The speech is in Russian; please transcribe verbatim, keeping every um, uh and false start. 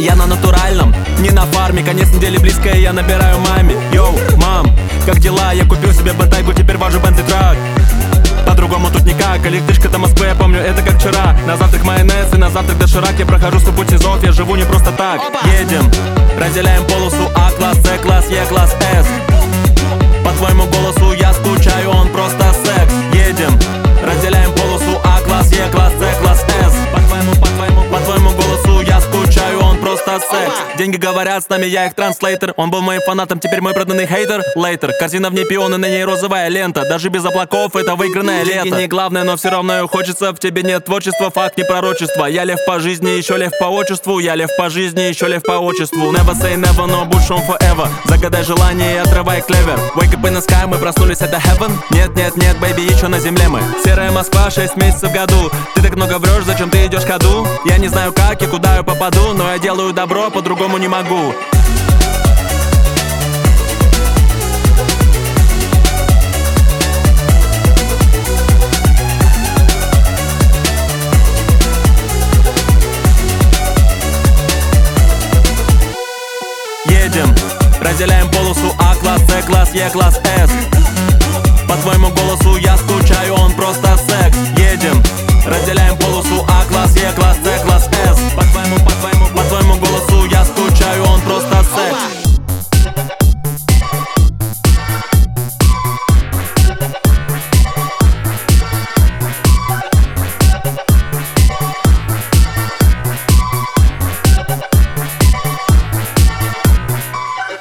я на натуральном, не на фарме. Конец недели близкая, я набираю маме. Йоу, мам, как дела? Я купил себе бентайгу, теперь вожу Бентли трак. По-другому тут никак, электричка до Москвы, я помню, это как вчера. На завтрак майонез и на завтрак доширак. Я прохожу сто путь СИЗОВ, я живу не просто так. Едем, разделяем полосу А-класс, С-класс, Е-класс, С. По твоему голосу я скучаю, он просто секс. Едем, разделяем полосу А-класс, Е-класс, С-класс, С. По твоему, по твоему, по твоему голосу я скучаю, он просто секс. Деньги говорят с нами, я их транслейтер. Он был моим фанатом, теперь мой проданный хейтер. Лейтер, корзина в ней пионы, на ней розовая лента. Даже без облаков это выигранное лето. Деньги не главное, но все равно хочется. В тебе нет творчества, факт не пророчество. Я лев по жизни, еще лев по отчеству. Я лев по жизни, еще лев по отчеству. Never say never, но будь шум forever. Загадай желание и отрывай клевер. Wake up in the sky, мы проснулись, это heaven. Нет, нет, нет, baby, еще на земле мы. Серая Москва, шесть месяцев в году. Ты так много врешь, зачем ты идешь к ходу? Я не знаю как и куда я попаду, но я делаю добро, по-другому не могу. Едем, разделяем полосу А-класс, С-класс, Е-класс, С. По твоему голосу я скучаю, он просто секс. Едем, разделяем полосу А-класс, Е-класс, С-класс.